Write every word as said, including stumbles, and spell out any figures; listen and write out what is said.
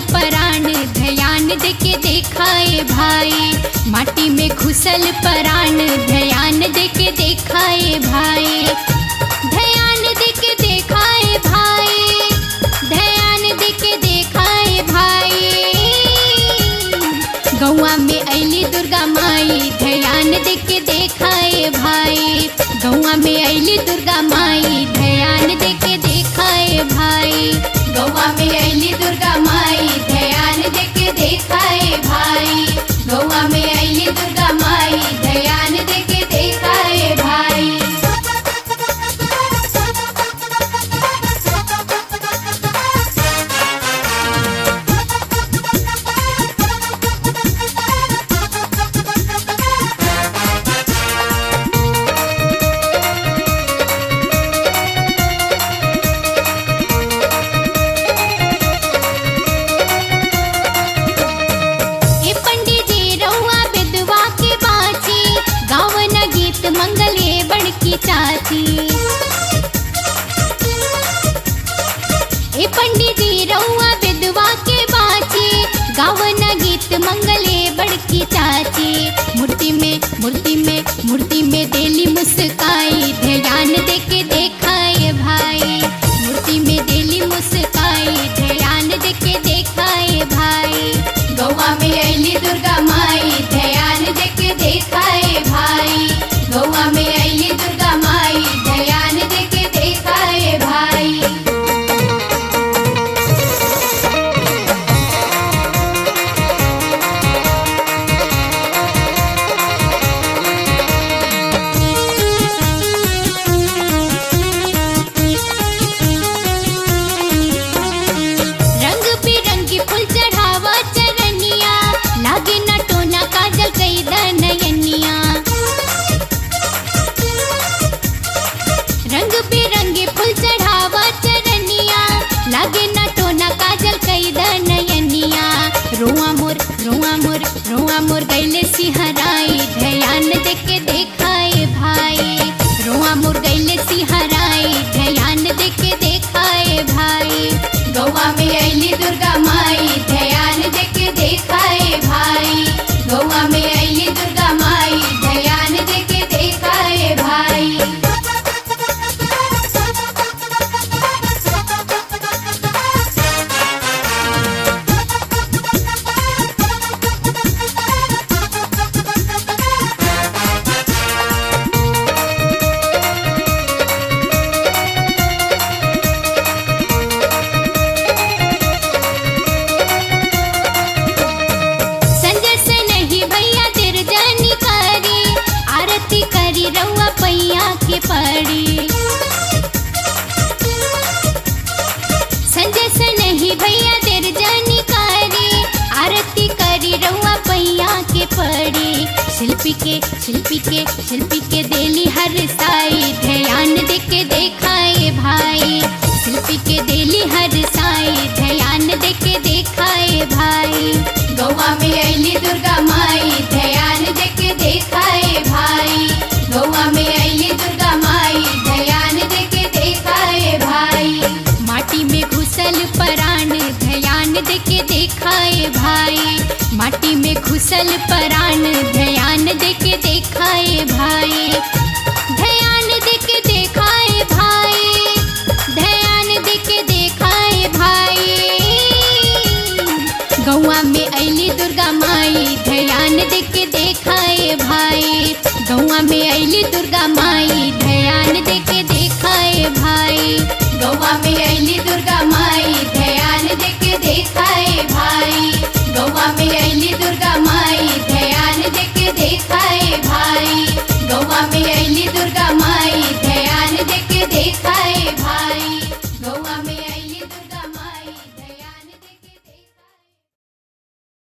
परान ध्यान देके देखाए भाई। माटी में घुसल परान ध्यान देके देखाए भाई। ध्यान देके देखाए भाई, ध्यान देके देखाए भाई। गौआ में अली दुर्गा माई ध्यान देके देखाए भाई। गौआ में अली दुर्गा माई ध्यान देके देखाए भाई। गौआ में अली दुर्गा माई ध्यान देके देखाए भाई। गौआ में अली दुर्गा माई ध्यान देके देखाए भाई। मंगले बड़की चाची, ए पंडित जी रउआ विधवा के बाची। गावना गीत मंगले बड़की चाची। मूर्ति में मूर्ति में मूर्ति में देली मुस्काई ध्यान देके देखाए भाई। मूर्ति में देली मुस्काई ध्यान देके देखाए भाई। गौआ में अली दुर्गा माई ध्यान देके देखाए भाई। गौआ में अली दुर्गा माई ध्यान देके देखाए भाई। रंग बिरंगी फूल चढ़ावा चरनिया, लागे न टोना काजल कई नयनिया। रंग बिरंगे फूल चढ़ावा चरनिया, लागे न टोना काजल कई नयनिया। रोआ मोर रोआ मोर रोआ मोर गैले सिहराई ध्यान देके देखाए भाई। रोआ मोर गैले सिहराई ध्यान देके देखाए भाई। गौआ में अली दुर्गा माई ध्यान देके देखाए भाई। गौआ में अली दुर्गा माई ध्यान देके देखाए भाई। रउआ पैया के पड़ी संजय से नहीं भैया देर जानी कारी। आरती करी रउआ पैया के पड़ी। शिल्पी के शिल्पी के शिल्पी के देली हर साई ध्यान देके देखाए भाई। शिल्पी के देली हर साई ध्यान देके देखाए भाई। गौआ में अली दुर्गा माई ध्यान देके देखाए भाई। गौआ में अली दुर्गा माई ध्यान देके देखाए भाई। माटी में घुसल परान ध्यान देके देखाए भाई। माटी में घुसल परान ध्यान देके देखाए भाई। ध्यान देके देखाए भाई, ध्यान देके देखाए भाई। गौआ में अली दुर्गा माई ध्यान देके देखाए भाई। गौआ में अली दुर्गा माई ध्यान देके देखाए भाई। गौआ में अली दुर्गा माई ध्यान देके देखाए भाई। गौआ में अली दुर्गा माई।